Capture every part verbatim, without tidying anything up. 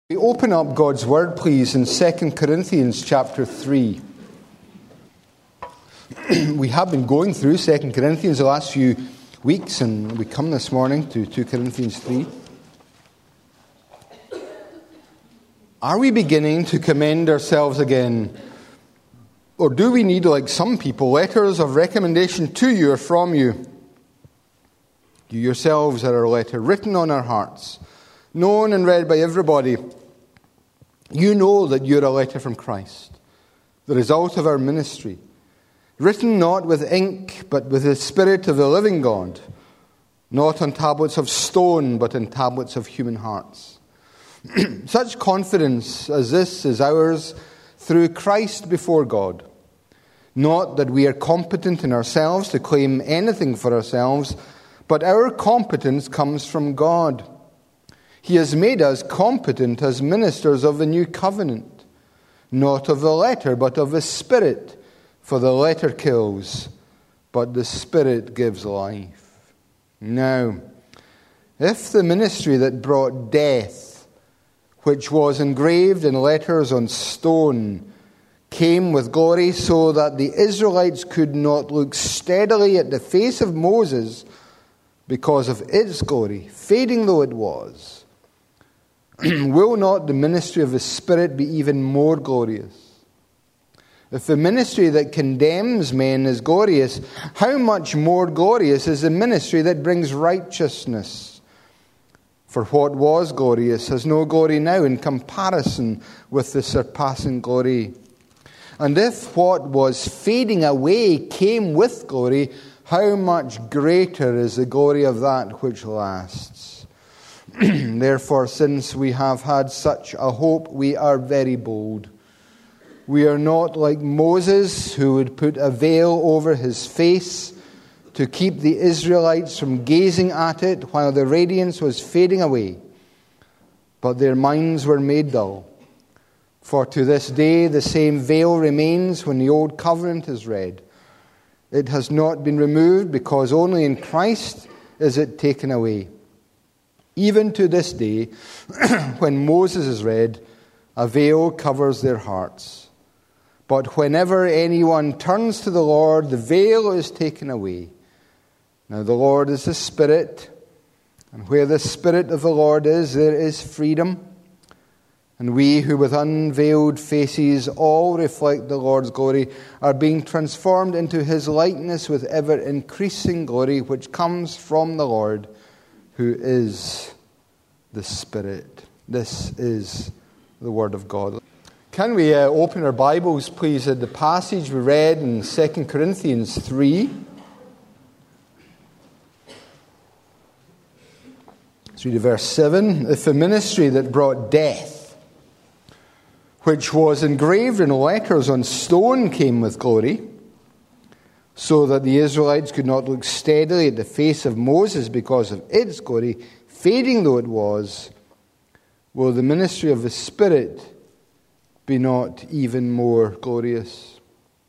We open up God's Word, please, in Second Corinthians chapter three. We have been going through Second Corinthians the last few weeks, and we come this morning to Second Corinthians three. Are we beginning to commend ourselves again? Or do we need, like some people, letters of recommendation to you or from you? You yourselves are our letter, written on our hearts, known and read by everybody. You know that you're a letter from Christ, the result of our ministry, written not with ink, but with the Spirit of the living God, not on tablets of stone, but on tablets of human hearts. Such confidence as this is ours through Christ before God. Not that we are competent in ourselves to claim anything for ourselves, but our competence comes from God. He has made us competent as ministers of the new covenant, not of the letter, but of the Spirit. For the letter kills, but the Spirit gives life. Now, if the ministry that brought death, which was engraved in letters on stone, came with glory so that the Israelites could not look steadily at the face of Moses because of its glory, fading though it was, will not the ministry of the Spirit be even more glorious? If the ministry that condemns men is glorious, how much more glorious is the ministry that brings righteousness? For what was glorious has no glory now in comparison with the surpassing glory. And if what was fading away came with glory, how much greater is the glory of that which lasts? Therefore, since we have had such a hope, we are very bold. We are not like Moses, who would put a veil over his face to keep the Israelites from gazing at it while the radiance was fading away. But their minds were made dull. For to this day the same veil remains when the old covenant is read. It has not been removed because only in Christ is it taken away. Even to this day, when Moses is read, a veil covers their hearts. But whenever anyone turns to the Lord, the veil is taken away. Now the Lord is the Spirit, and where the Spirit of the Lord is, there is freedom. And we who with unveiled faces all reflect the Lord's glory are being transformed into His likeness with ever-increasing glory, which comes from the Lord, who is the Spirit. This is the Word of God. Can we uh, open our Bibles, please, at the passage we read in Second Corinthians three. Let's read verse seven. If the ministry that brought death, which was engraved in letters on stone, came with glory, so that the Israelites could not look steadily at the face of Moses because of its glory, fading though it was, will the ministry of the Spirit be not even more glorious?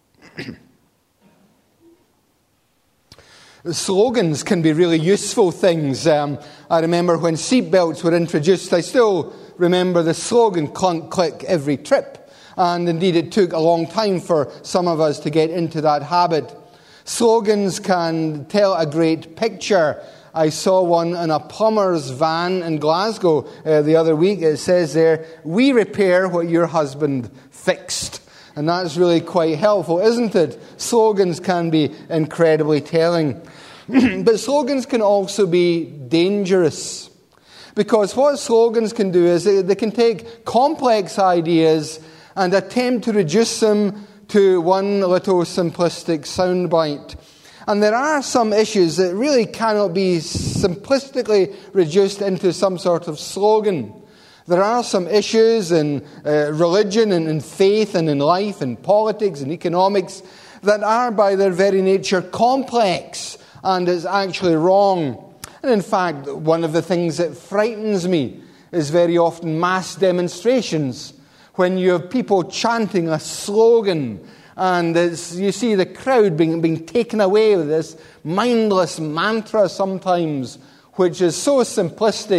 Slogans can be really useful things. Um, I remember when seatbelts were introduced, I still remember the slogan, clunk, click, every trip. And indeed it took a long time for some of us to get into that habit. Slogans can tell a great picture. I saw one in a plumber's van in Glasgow uh, the other week. It says there, "We repair what your husband fixed." And that's really quite helpful, isn't it? Slogans can be incredibly telling. But slogans can also be dangerous. Because what slogans can do is they, they can take complex ideas and attempt to reduce them to one little simplistic soundbite. And there are some issues that really cannot be simplistically reduced into some sort of slogan. There are some issues in uh, religion and in faith and in life and politics and economics that are by their very nature complex and is actually wrong. And in fact, one of the things that frightens me is very often mass demonstrations when you have people chanting a slogan. And it's, you see the crowd being, being taken away with this mindless mantra sometimes, which is so simplistic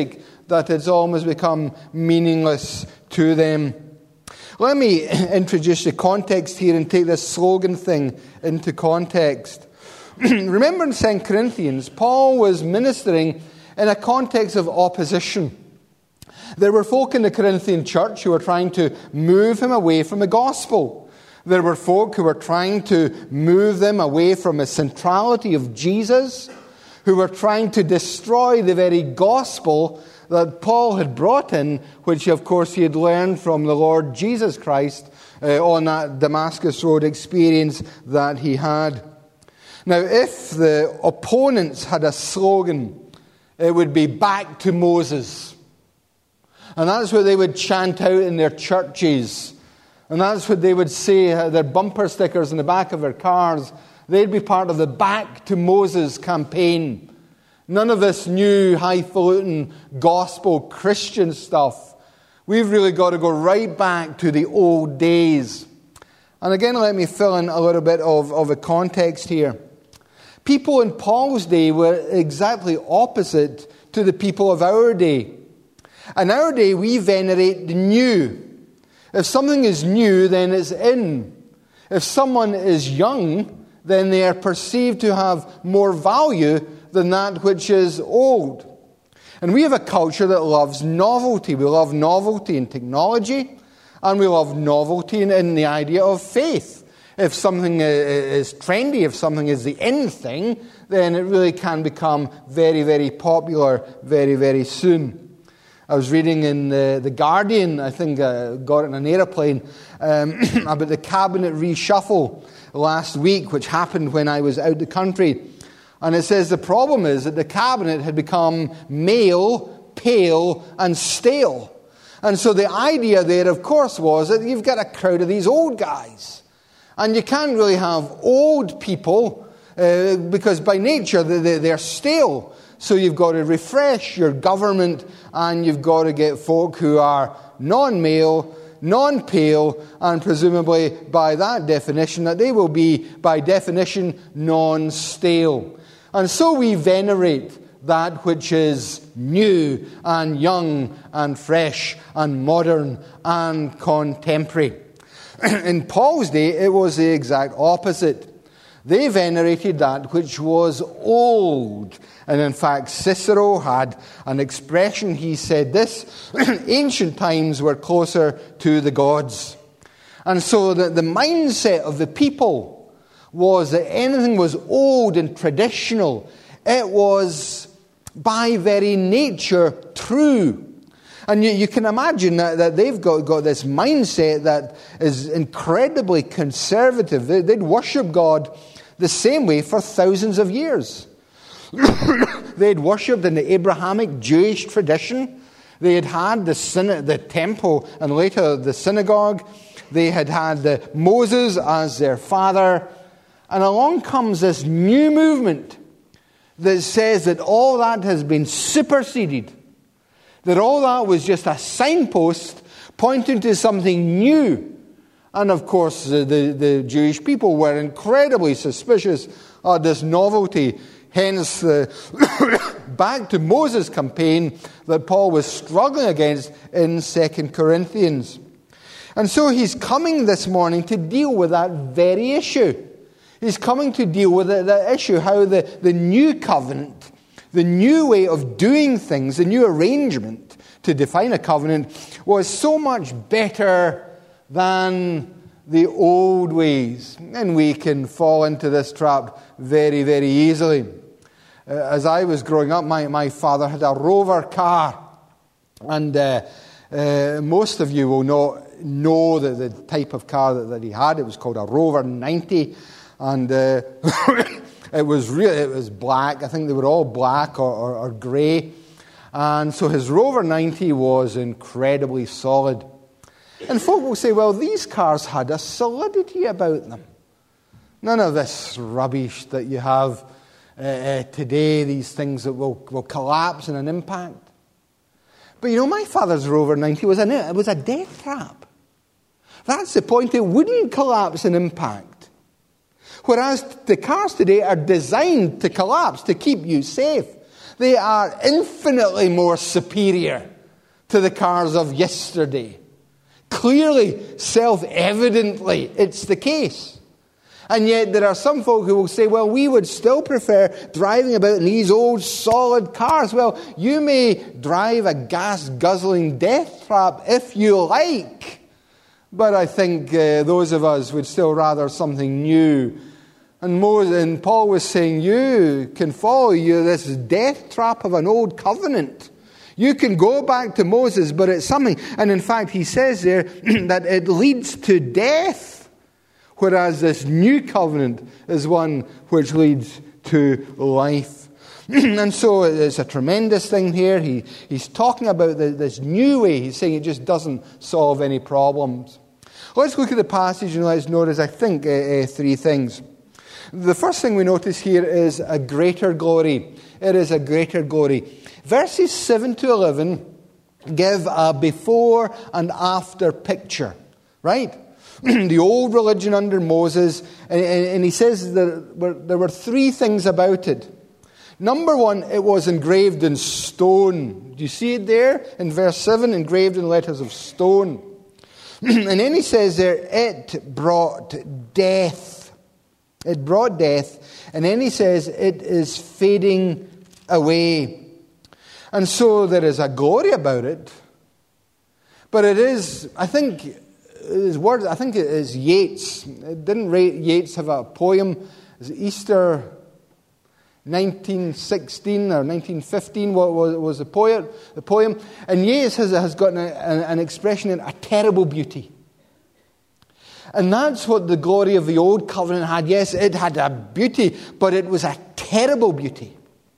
that it's almost become meaningless to them. Let me introduce the context here and take this slogan thing into context. Remember in Second Corinthians, Paul was ministering in a context of opposition. There were folk in the Corinthian church who were trying to move him away from the gospel. There were folk who were trying to move them away from the centrality of Jesus, who were trying to destroy the very gospel that Paul had brought in, which of course he had learned from the Lord Jesus Christ uh, on that Damascus Road experience that he had. Now, if the opponents had a slogan, it would be "Back to Moses." And that's what they would chant out in their churches. And that's what they would say, uh, their bumper stickers in the back of their cars. They'd be part of the Back to Moses campaign. None of this new, highfalutin, gospel Christian stuff. We've really got to go right back to the old days. And again, let me fill in a little bit of, of a context here. People in Paul's day were exactly opposite to the people of our day. In our day, we venerate the new. If something is new, then it's in. If someone is young, then they are perceived to have more value than that which is old. And we have a culture that loves novelty. We love novelty in technology, and we love novelty in, in the idea of faith. If something is trendy, if something is the in thing, then it really can become very, very popular very, very soon. I was reading in the, the Guardian, I think I got it in an aeroplane, um, about the cabinet reshuffle last week, which happened when I was out the country. And it says the problem is that the cabinet had become male, pale, and stale. And so the idea there, of course, was that you've got a crowd of these old guys. And you can't really have old people, uh, because by nature they, they're stale. So you've got to refresh your government, and you've got to get folk who are non-male, non-pale, and presumably by that definition, that they will be, by definition, non-stale. And so we venerate that which is new and young and fresh and modern and contemporary. In Paul's day, it was the exact opposite. They venerated that which was old. And in fact, Cicero had an expression. He said this: ancient times were closer to the gods. And so the, the mindset of the people was that anything was old and traditional. It was by very nature true. And you, you can imagine that, that they've got, got this mindset that is incredibly conservative. They, they'd worship God the same way for thousands of years. They'd worshipped in the Abrahamic Jewish tradition. They had had the, syna- the temple and later the synagogue. They had had the Moses as their father. And along comes this new movement that says that all that has been superseded. That all that was just a signpost pointing to something new. And of course, the, the, the Jewish people were incredibly suspicious of this novelty. Hence, the back to Moses campaign that Paul was struggling against in Second Corinthians. And so he's coming this morning to deal with that very issue. He's coming to deal with the, the issue how the, the new covenant, the new way of doing things, the new arrangement to define a covenant was so much better than the old ways. And we can fall into this trap very, very easily. Uh, as I was growing up, my, my father had a Rover car. And uh, uh, most of you will not know the, the type of car that, that he had. It was called a Rover ninety. And uh, it was really, it was black. I think they were all black or, or, or grey. And so his Rover ninety was incredibly solid. And folk will say, well, these cars had a solidity about them. None of this rubbish that you have uh, uh, today, these things that will, will collapse in an impact. But you know, my father's Rover ninety was a, it was a death trap. That's the point. It wouldn't collapse in impact. Whereas the cars today are designed to collapse, to keep you safe. They are infinitely more superior to the cars of yesterday. Clearly, self-evidently, it's the case. And yet there are some folk who will say, well, we would still prefer driving about in these old solid cars. Well, you may drive a gas-guzzling death trap if you like. But I think uh, those of us would still rather something new. And, Moses, and Paul was saying, you can follow you this death trap of an old covenant. You can go back to Moses, but it's something. And in fact, he says there that it leads to death. Whereas this new covenant is one which leads to life. And so it's a tremendous thing here. He, he's talking about the, this new way. He's saying it just doesn't solve any problems. Let's look at the passage and let's notice, I think, uh, uh, three things. The first thing we notice here is a greater glory. It is a greater glory. Verses seven to eleven give a before and after picture, right? The old religion under Moses, and, and he says there were, there were three things about it. Number one, it was engraved in stone. Do you see it there in verse seven, engraved in letters of stone? And then he says there, it brought death. It brought death. And then he says, it is fading away. And so there is a glory about it. But it is, I think... His words, I think it is Yeats. Didn't Yeats have a poem? Is it Easter nineteen sixteen or nineteen fifteen? What was, was the poet? The poem, and Yeats has, has got an, an expression in a terrible beauty, and that's what the glory of the old covenant had. Yes, it had a beauty, but it was a terrible beauty.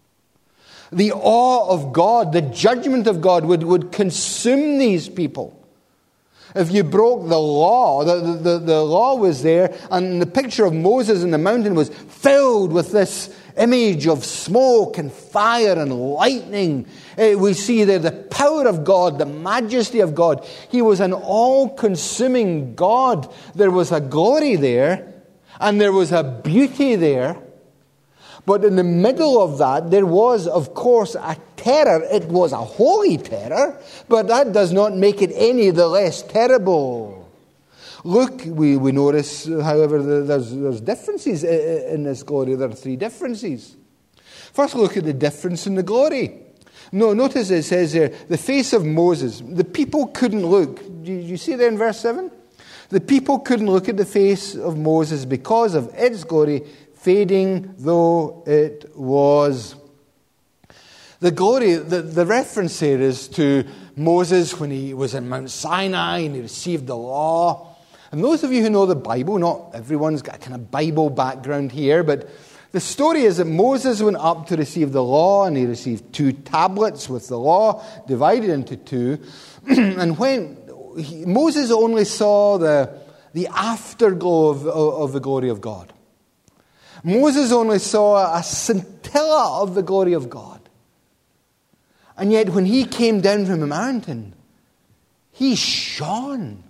The awe of God, the judgment of God would, would consume these people. If you broke the law, the, the, the law was there, and the picture of Moses in the mountain was filled with this image of smoke and fire and lightning. Uh, we see there the power of God, the majesty of God. He was an all-consuming God. There was a glory there, and there was a beauty there. But in the middle of that, there was, of course, a terror. It was a holy terror, but that does not make it any the less terrible. Look, we, we notice, however, there's, there's differences in this glory. There are three differences. First, look at the difference in the glory. No, notice it says there, the face of Moses. The people couldn't look. Do you see there in verse seven? The people couldn't look at the face of Moses because of its glory, fading though it was. The glory, the, the reference here is to Moses when he was in Mount Sinai and he received the law. And those of you who know the Bible, not everyone's got a kind of Bible background here, but the story is that Moses went up to receive the law, and he received two tablets with the law divided into two. And when he, Moses only saw the, the afterglow of, of, of the glory of God. Moses only saw a scintilla of the glory of God. And yet when he came down from the mountain, he shone.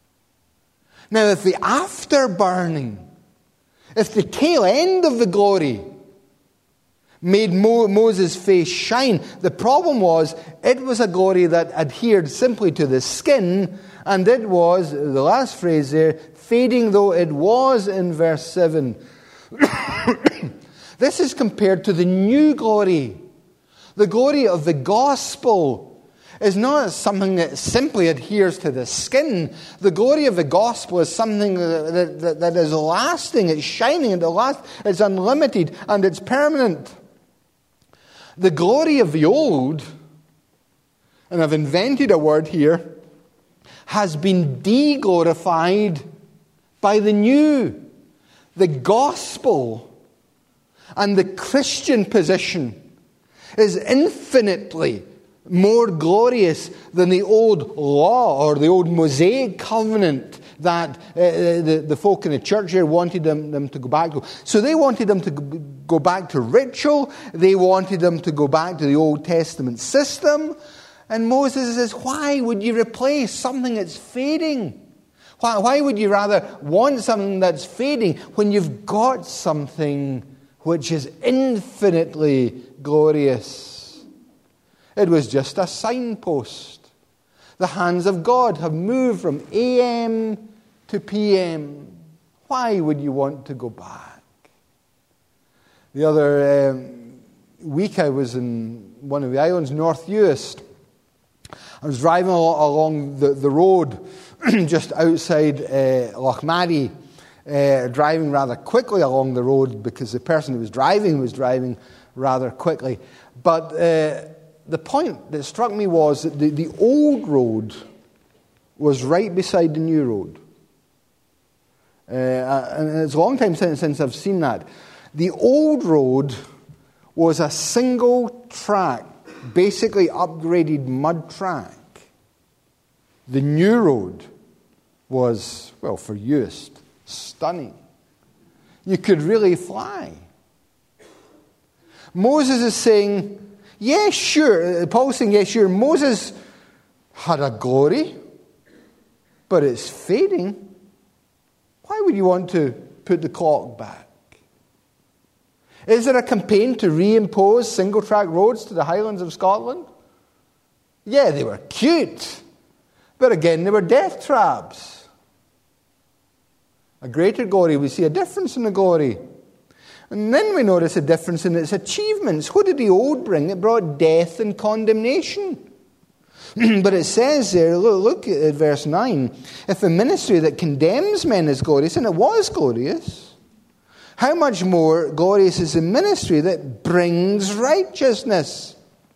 Now if the afterburning, if the tail end of the glory made Mo- Moses' face shine, the problem was it was a glory that adhered simply to the skin, and it was, the last phrase there, fading though it was in verse seven. This is compared to the new glory. The glory of the gospel is not something that simply adheres to the skin. The glory of the gospel is something that, that, that is lasting, it's shining, and last, it's unlimited, and it's permanent. The glory of the old, and I've invented a word here, has been de-glorified by the new. The gospel and the Christian position is infinitely more glorious than the old law or the old Mosaic covenant that uh, the, the folk in the church here wanted them, them to go back to. So they wanted them to go back to ritual. They wanted them to go back to the Old Testament system. And Moses says, why would you replace something that's fading? Why, why would you rather want something that's fading when you've got something which is infinitely glorious? It was just a signpost. The hands of God have moved from A M to P M. Why would you want to go back? The other um, week I was in one of the islands, North Uist. I was driving along the, the road just outside uh, Lochmaddy, uh, driving rather quickly along the road because the person who was driving was driving rather quickly. But uh, the point that struck me was that the, the old road was right beside the new road. Uh, and it's a long time since, since I've seen that. The old road was a single track, basically upgraded mud track. The new road was, well, for Uist, stunning. You could really fly. Moses is saying, yes, sure. Paul's saying, yes, sure. Moses had a glory, but it's fading. Why would you want to put the clock back? Is there a campaign to reimpose single-track roads to the Highlands of Scotland? Yeah, they were cute. But again, they were death traps. A greater glory, we see a difference in the glory. And then we notice a difference in its achievements. What did the old bring? It brought death and condemnation. But it says there, look, look at verse nine, if a ministry that condemns men is glorious, and it was glorious, how much more glorious is the ministry that brings righteousness?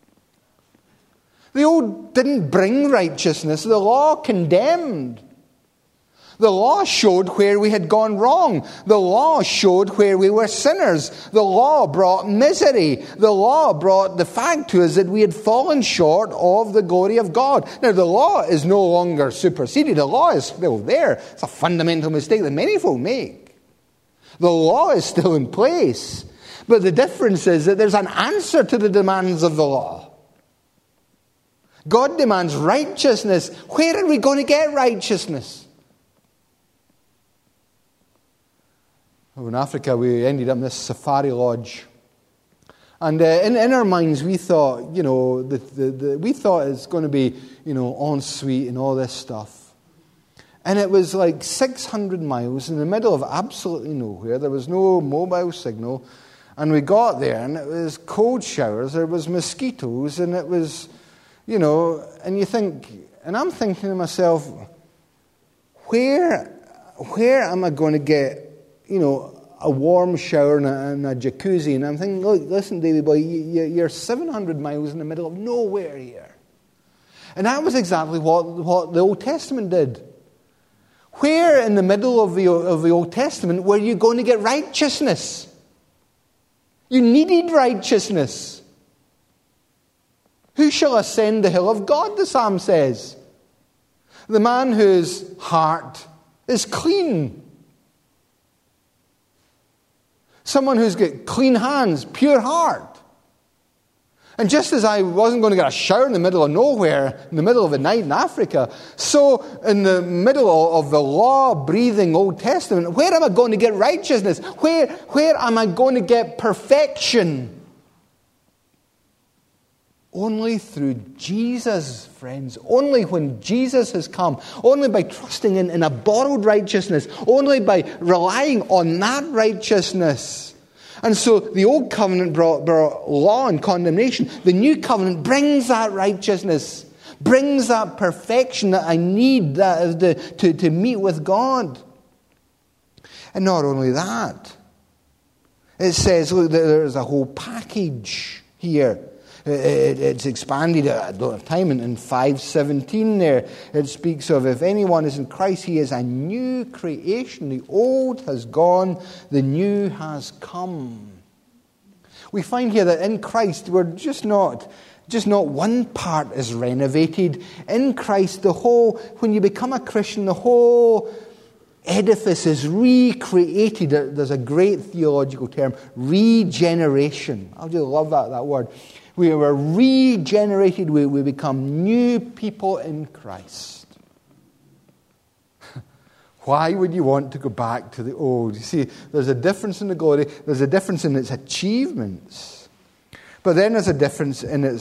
The old didn't bring righteousness. The law condemned. The law showed where we had gone wrong. The law showed where we were sinners. The law brought misery. The law brought the fact to us that we had fallen short of the glory of God. Now, the law is no longer superseded. The law is still there. It's a fundamental mistake that many folk make. The law is still in place. But the difference is that there's an answer to the demands of the law. God demands righteousness. Where are we going to get righteousness? Oh, in Africa, we ended up in this safari lodge. And uh, in, in our minds, we thought, you know, the, the, the, we thought it's going to be, you know, ensuite and all this stuff. And it was like six hundred miles in the middle of absolutely nowhere. There was no mobile signal. And we got there, and it was cold showers. There was mosquitoes, and it was, you know, and you think, and I'm thinking to myself, where, where am I going to get, you know, a warm shower and a, and a jacuzzi? And I'm thinking, look, listen, Davy boy, you, you're seven hundred miles in the middle of nowhere here. And that was exactly what, what the Old Testament did. Where in the middle of the, of the Old Testament were you going to get righteousness? You needed righteousness. Who shall ascend the hill of God, the psalm says? The man whose heart is clean. Someone who's got clean hands, pure heart. And just as I wasn't going to get a shower in the middle of nowhere, in the middle of the night in Africa, so in the middle of the law-breathing Old Testament, where am I going to get righteousness? Where, where am I going to get perfection? Only through Jesus, friends. Only when Jesus has come. Only by trusting in, in a borrowed righteousness. Only by relying on that righteousness. And so the old covenant brought, brought law and condemnation. The new covenant brings that righteousness, brings that perfection that I need that, the, to, to meet with God. And not only that, it says, look, there's a whole package here. It's expanded, I don't have time, in five seventeen there. It speaks of if anyone is in Christ, he is a new creation. The old has gone, the new has come. We find here that in Christ we're just not, just not one part is renovated. In Christ, the whole, when you become a Christian, the whole edifice is recreated. There's a great theological term, regeneration. I just love that, that word. We were regenerated. We, we become new people in Christ. Why would you want to go back to the old? You see, there's a difference in the glory. There's a difference in its achievements. But then there's a difference in its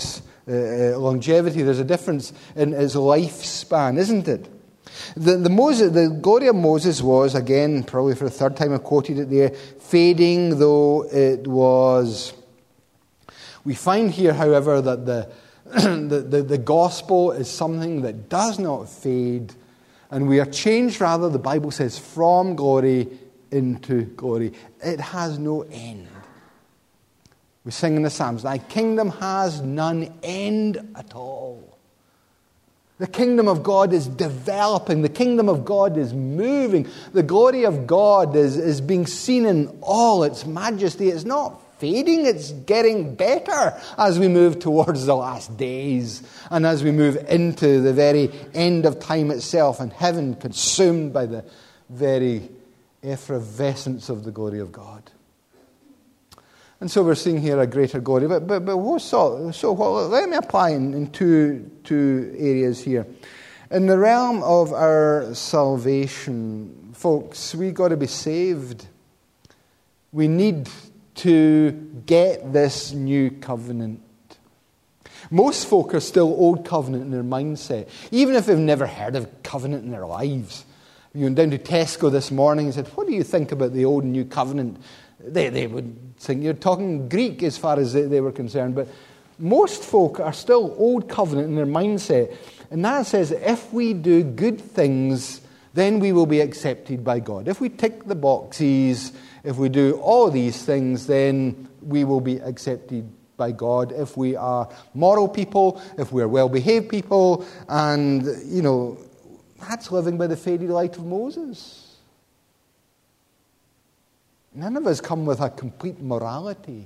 uh, longevity. There's a difference in his lifespan, isn't it? The, the, Moses, the glory of Moses was, again, probably for the third time I've quoted it there, fading though it was. We find here, however, that the, the, the, the gospel is something that does not fade, and we are changed, rather, the Bible says, from glory into glory. It has no end. We sing in the Psalms, thy kingdom has none end at all. The kingdom of God is developing. The kingdom of God is moving. The glory of God is, is being seen in all its majesty. It's not fading, it's getting better as we move towards the last days and as we move into the very end of time itself and heaven consumed by the very effervescence of the glory of God. And so we're seeing here a greater glory. But, but, but what so, so what, let me apply in, in two, two areas here. In the realm of our salvation, folks, we've got to be saved. We need to get this new covenant. Most folk are still old covenant in their mindset, even if they've never heard of covenant in their lives. You went down to Tesco this morning and said, what do you think about the old and new covenant? They, they would think you're talking Greek as far as they, they were concerned. But most folk are still old covenant in their mindset. And that says if we do good things, then we will be accepted by God. If we tick the boxes, if we do all these things, then we will be accepted by God. If we are moral people, if we are well-behaved people, and, you know, that's living by the faded light of Moses. None of us come with a complete morality.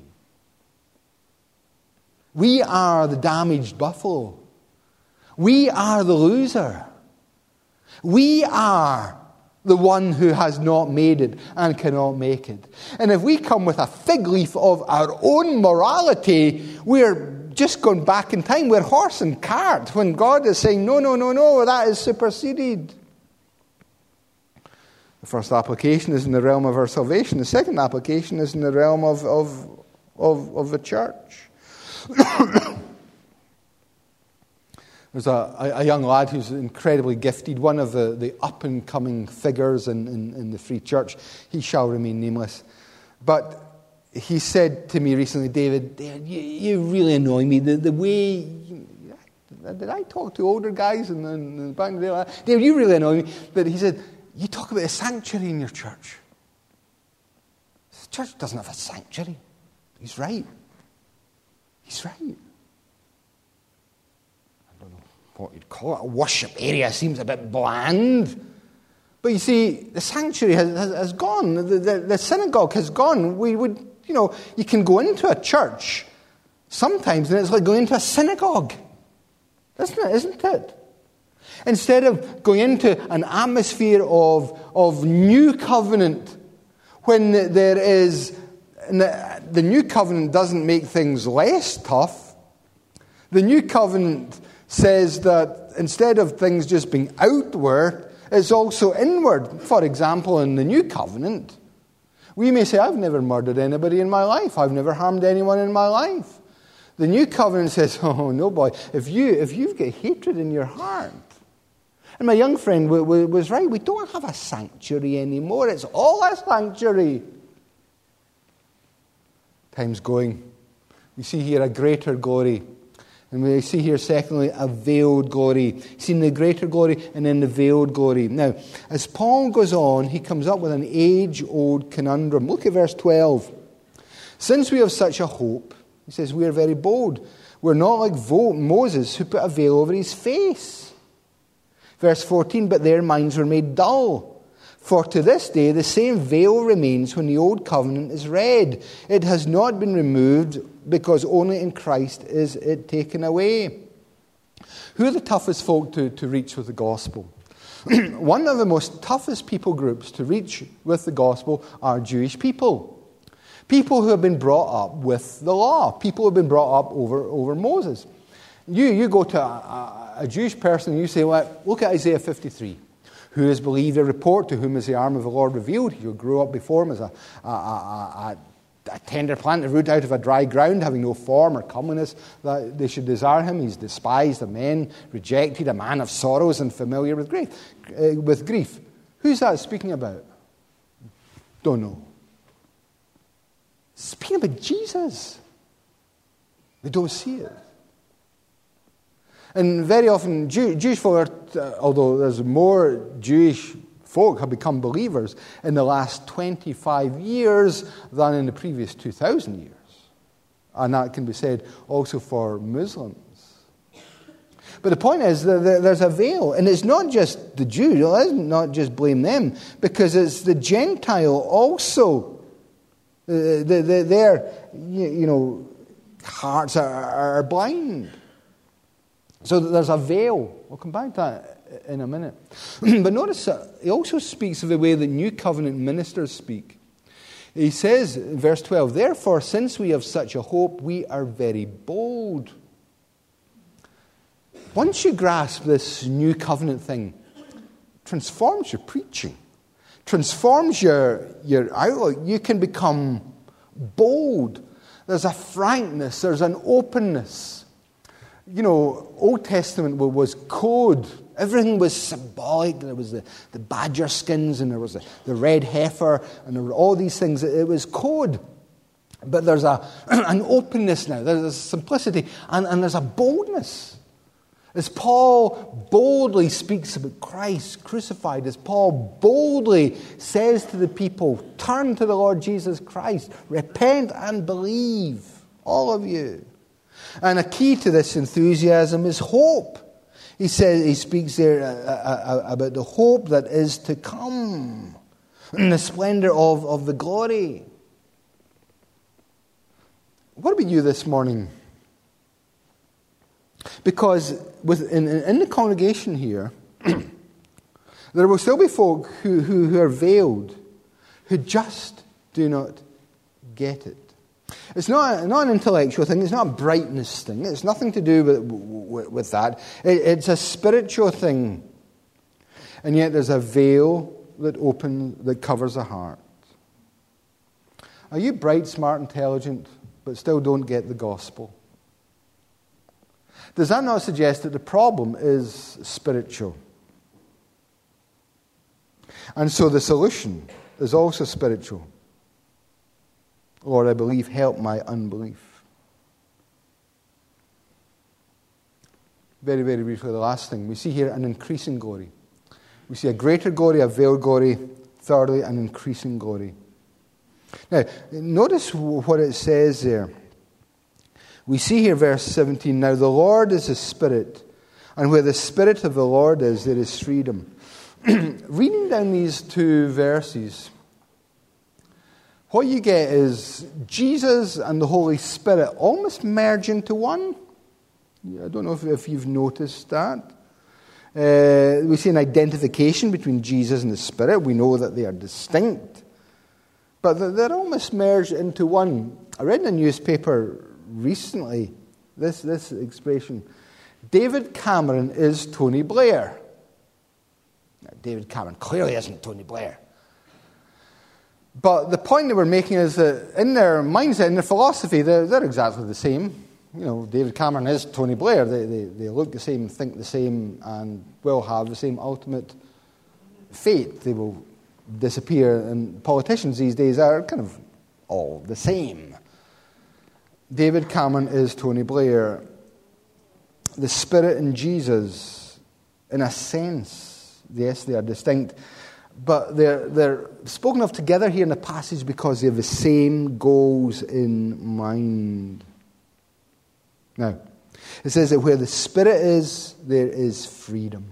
We are the damaged buffalo. We are the loser. We are the one who has not made it and cannot make it. And if we come with a fig leaf of our own morality, we're just going back in time. We're horse and cart when God is saying, no, no, no, no, that is superseded. The first application is in the realm of our salvation. The second application is in the realm of, of, of, of the church. There's a, a young lad who's incredibly gifted, one of the, the up-and-coming figures in, in, in the Free Church. He shall remain nameless. But he said to me recently, David, David you, you really annoy me. The, the way... You, did I talk to older guys in the, in the back in the day? David, you really annoy me. But he said, you talk about a sanctuary in your church. The church doesn't have a sanctuary. He's right. He's right. I don't know what you'd call it. A worship area seems a bit bland. But you see, the sanctuary has, has, has gone. The, the, the synagogue has gone. We would, you know, you can go into a church sometimes and it's like going into a synagogue. Isn't it? Isn't it? Instead of going into an atmosphere of, of new covenant, when there is, the, the new covenant doesn't make things less tough. The new covenant says that instead of things just being outward, it's also inward. For example, in the new covenant, we may say, I've never murdered anybody in my life. I've never harmed anyone in my life. The new covenant says, oh no boy, if, you, if you've got hatred in your heart. And my young friend w- w- was right. We don't have a sanctuary anymore. It's all a sanctuary. Time's going. We see here a greater glory. And we see here, secondly, a veiled glory. Seen the greater glory and then the veiled glory. Now, as Paul goes on, he comes up with an age-old conundrum. Look at verse twelve. Since we have such a hope, he says, we are very bold. We're not like Moses, who put a veil over his face. Verse fourteen, but their minds were made dull. For to this day the same veil remains when the old covenant is read. It has not been removed because only in Christ is it taken away. Who are the toughest folk to, to reach with the gospel? One of the most toughest people groups to reach with the gospel are Jewish people. People who have been brought up with the law. People who have been brought up over, over Moses. You, you go to a, a, a Jewish person and you say, well, look at Isaiah fifty-three. Who has believed a report, to whom is the arm of the Lord revealed? You grew up before him as a, a, a, a a tender plant, a root out of a dry ground, having no form or comeliness, that they should desire him. He's despised of men, rejected, a man of sorrows and familiar with grief. Uh, with grief. Who's that speaking about? Don't know. Speaking about Jesus. They don't see it. And very often, Jew, Jewish folk, are, uh, although there's more Jewish folk have become believers in the last twenty-five years than in the previous two thousand years. And that can be said also for Muslims. But the point is that there's a veil. And it's not just the Jew. Let's not just blame them. Because it's the Gentile also. Uh, their, you know, hearts are, are blind. So there's a veil. We'll come back to that in a minute. But notice that he also speaks of the way that New Covenant ministers speak. He says in verse twelve, therefore, since we have such a hope, we are very bold. Once you grasp this New Covenant thing, transforms your preaching, transforms your, your outlook. You can become bold. There's a frankness, there's an openness. You know, Old Testament was code. Everything was symbolic. There was the, the badger skins, and there was the, the red heifer, and there were all these things. It was code. But there's a an openness now. There's a simplicity, and, and there's a boldness. As Paul boldly speaks about Christ crucified, as Paul boldly says to the people, turn to the Lord Jesus Christ, repent and believe, all of you. And a key to this enthusiasm is hope. He says, he speaks there about the hope that is to come, and the splendor of, of the glory. What about you this morning? Because within, in the congregation here, there will still be folk who, who, who are veiled, who just do not get it. It's not, not an intellectual thing. It's not a brightness thing. It's nothing to do with, with, with that. It, it's a spiritual thing. And yet there's a veil that opens, that covers the heart. Are you bright, smart, intelligent, but still don't get the gospel? Does that not suggest that the problem is spiritual? And so the solution is also spiritual. Lord, I believe, help my unbelief. Very, very briefly, the last thing. We see here an increasing glory. We see a greater glory, a veiled glory. Thirdly, an increasing glory. Now, notice what it says there. We see here verse seventeen, now the Lord is a spirit, and where the Spirit of the Lord is, there is freedom. Reading down these two verses, what you get is Jesus and the Holy Spirit almost merge into one. I don't know if, if you've noticed that. Uh, we see an identification between Jesus and the Spirit. We know that they are distinct. But they're almost merged into one. I read in a newspaper recently this, this expression. David Cameron is Tony Blair. Now, David Cameron clearly isn't Tony Blair. But the point they were making is that in their mindset, in their philosophy, they're, they're exactly the same. You know, David Cameron is Tony Blair. They, they, they look the same, think the same, and will have the same ultimate fate. They will disappear. And politicians these days are kind of all the same. David Cameron is Tony Blair. The Spirit and Jesus, in a sense, yes, they are distinct. But they're, they're spoken of together here in the passage because they have the same goals in mind. Now, it says that where the Spirit is, there is freedom.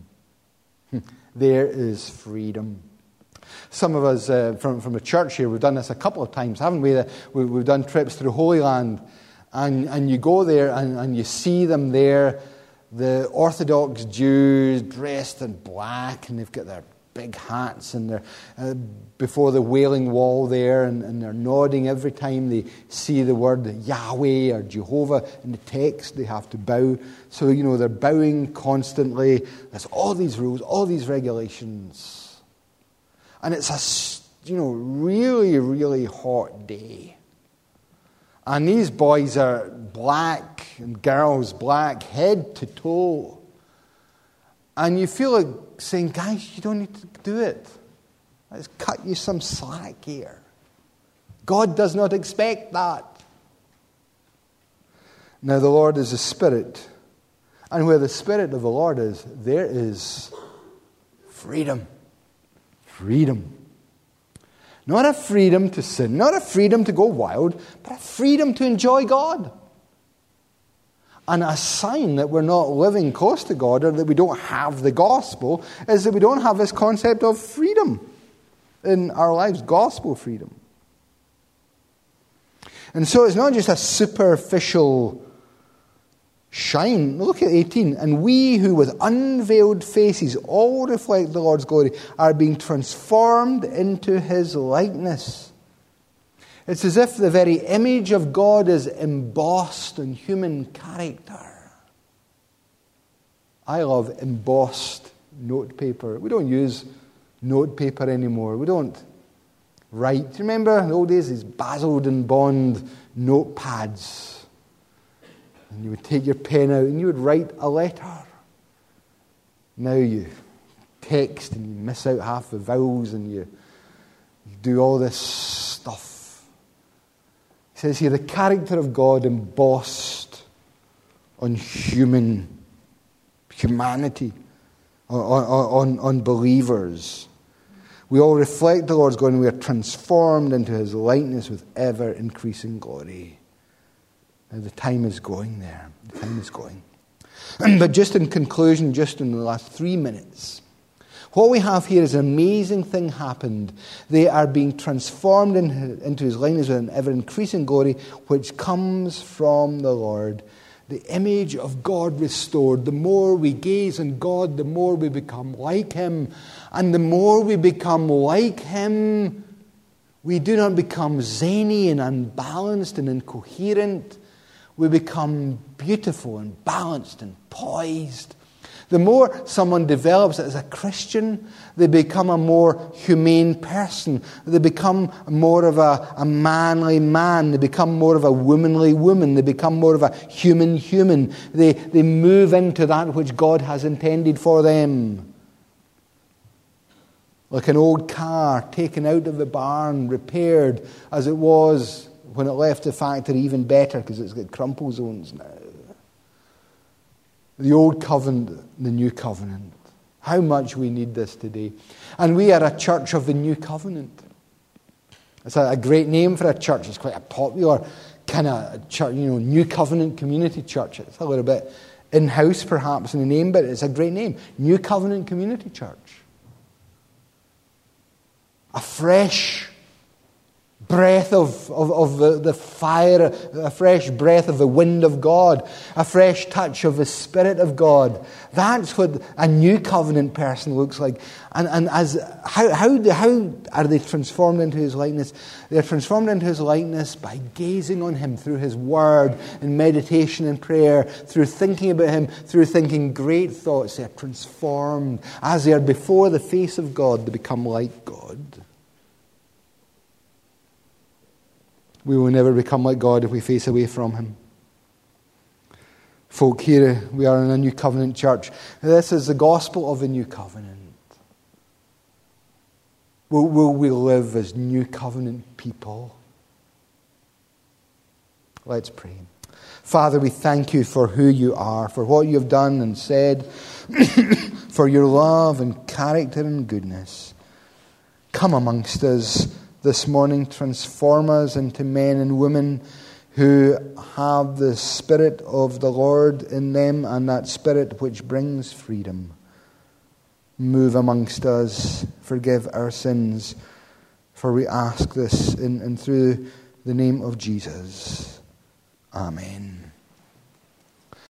There is freedom. Some of us uh, from, from the church here, we've done this a couple of times, haven't we? we we've done trips through Holy Land, and, and you go there and, and you see them there, the Orthodox Jews dressed in black, and they've got their big hats, and they're uh, before the Wailing Wall there, and, and they're nodding every time they see the word Yahweh or Jehovah in the text. They have to bow. So, you know, they're bowing constantly. There's all these rules, all these regulations. And it's a, you know, really, really hot day. And these boys are black and girls black, head to toe. And you feel like saying, guys, you don't need to do it. Let's cut you some slack here. God does not expect that. Now the Lord is a Spirit. And where the Spirit of the Lord is, there is freedom. Freedom. Not a freedom to sin, not a freedom to go wild, but a freedom to enjoy God. And a sign that we're not living close to God, or that we don't have the gospel, is that we don't have this concept of freedom in our lives, gospel freedom. And so it's not just a superficial shine. Look at eighteen. And we who with unveiled faces all reflect the Lord's glory are being transformed into His likeness. It's as if the very image of God is embossed in human character. I love embossed notepaper. We don't use notepaper anymore. We don't write. Do you remember in the old days, these Basildon Bond notepads? And you would take your pen out and you would write a letter. Now you text and you miss out half the vowels and you, you do all this stuff. It says here, the character of God embossed on human humanity, on, on, on believers. We all reflect the Lord's glory and we are transformed into His likeness with ever-increasing glory. Now the time is going there. The time is going. But just in conclusion, just in the last three minutes, what we have here is an amazing thing happened. They are being transformed in, into His likeness with an ever-increasing glory, which comes from the Lord. The image of God restored. The more we gaze on God, the more we become like Him. And the more we become like Him, we do not become zany and unbalanced and incoherent. We become beautiful and balanced and poised. The more someone develops as a Christian, they become a more humane person. They become more of a, a manly man. They become more of a womanly woman. They become more of a human human. They, they move into that which God has intended for them. Like an old car taken out of the barn, repaired as it was when it left the factory, even better because it's got crumple zones now. The old covenant, the new covenant. How much we need this today. And we are a church of the new covenant. It's a, a great name for a church. It's quite a popular kind of church, you know, new covenant community church. It's a little bit in-house perhaps in the name, but it's a great name. New covenant community church. A fresh breath of, of, of the, the fire, a fresh breath of the wind of God, a fresh touch of the Spirit of God. That's what a new covenant person looks like. And, and as how, how, how are they transformed into His likeness? They're transformed into His likeness by gazing on Him through His Word and meditation and prayer, through thinking about Him, through thinking great thoughts. They're transformed. As they are before the face of God, they become like God. We will never become like God if we face away from Him. Folk, here we are in a new covenant church. This is the gospel of the new covenant. Will, will we live as new covenant people? Let's pray. Father, we thank You for who You are, for what You have done and said, for Your love and character and goodness. Come amongst us this morning, transform us into men and women who have the Spirit of the Lord in them, and that Spirit which brings freedom. Move amongst us, forgive our sins, for we ask this in and through the name of Jesus. Amen.